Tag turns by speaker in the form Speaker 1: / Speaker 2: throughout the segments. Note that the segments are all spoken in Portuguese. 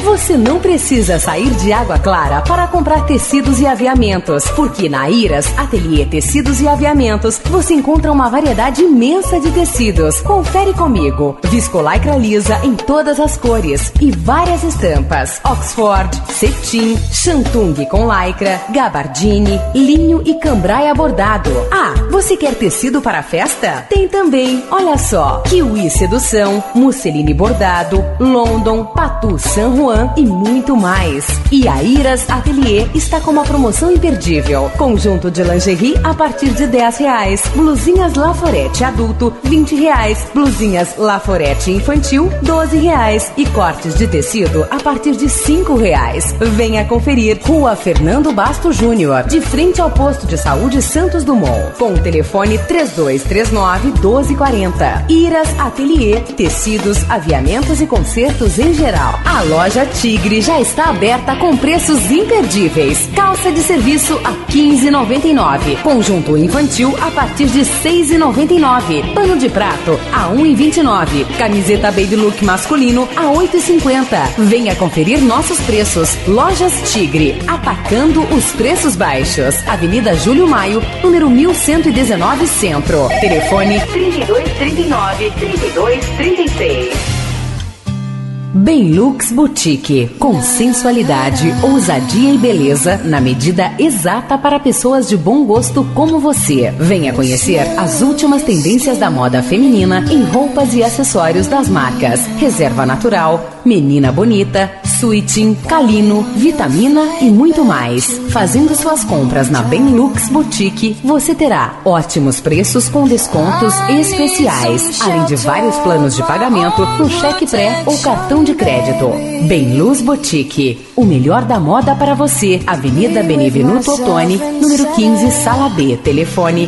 Speaker 1: Você não precisa sair de Água Clara para comprar tecidos e aviamentos, porque na Iras Ateliê Tecidos e Aviamentos você encontra uma variedade imensa de tecidos. Confere comigo. Viscolaicra lisa em todas as cores e várias estampas. Oxford, cetim, shantung com lycra, gabardine, linho e cambraia bordado. Ah, você quer tecido para a festa? Tem também, olha só, kiwi sedução, musseline bordado, London, patu San Juan e muito mais. E a Iras Ateliê está com uma promoção imperdível. Conjunto de lingerie a partir de R$10. Blusinhas Laforete adulto, R$20. Blusinhas Laforete infantil, R$12. E cortes de tecido a partir de R$5. Venha conferir. Rua Fernando Basto Júnior, de frente ao posto de saúde Santos Dumont. Com o telefone 3239-1240. Iras Ateliê, tecidos, aviamentos e consertos em geral. A loja Tigre já está aberta com preços imperdíveis. Calça de serviço a R$15,99. Conjunto infantil a partir de R$6,99. Pano de prato a R$1,29. Camiseta Baby Look masculino a R$8,50. Venha conferir nossos preços. Lojas Tigre, atacando os preços baixos. Avenida Júlio Maio, número 1119 Centro. Telefone 3239-3236. Benlux Boutique, com sensualidade, ousadia e beleza na medida exata para pessoas de bom gosto como você. Venha conhecer as últimas tendências da moda feminina em roupas e acessórios das marcas Reserva Natural, Menina Bonita, Suitin, Calino, Vitamina e muito mais. Fazendo suas compras na Benlux Boutique, você terá ótimos preços com descontos especiais, além de vários planos de pagamento no cheque pré ou cartão de crédito. Benlux Boutique, o melhor da moda para você. Avenida Benevenuto Ottoni, número 15, Sala B. Telefone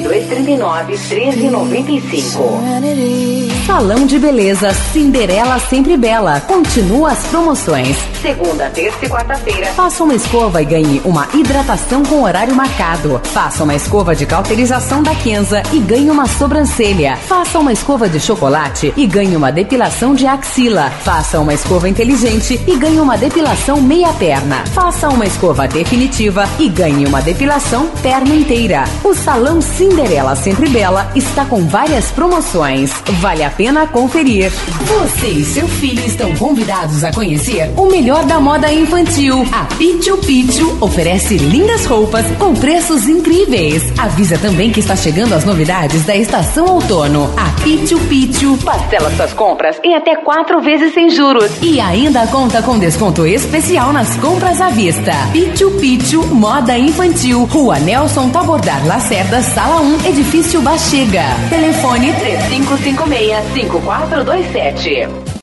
Speaker 1: 3239-1395. Salão de Beleza Cinderela Sempre Bela. Continua as promoções. Segunda, terça e quarta-feira. Faça uma escova e ganhe uma hidratação com horário marcado. Faça uma escova de cauterização da Kenza e ganhe uma sobrancelha. Faça uma escova de chocolate e ganhe uma depilação de axila. Faça uma escova inteligente e ganhe uma depilação meia perna. Faça uma escova definitiva e ganhe uma depilação perna inteira. O Salão Cinderela Sempre Bela está com várias promoções. Vale a pena conferir. Você e seu filho estão convidados a conhecer o melhor da moda infantil. A Pichu Pichu oferece lindas roupas com preços incríveis. Avisa também que está chegando as novidades da estação outono. A Pichu Pichu parcela suas compras em até 4 vezes sem juros e ainda conta com desconto especial nas compras à vista. Pichu Pichu Moda Infantil, Rua Nelson Tabordar Lacerda, Sala 1, Edifício Bachega. Telefone 3556-5427.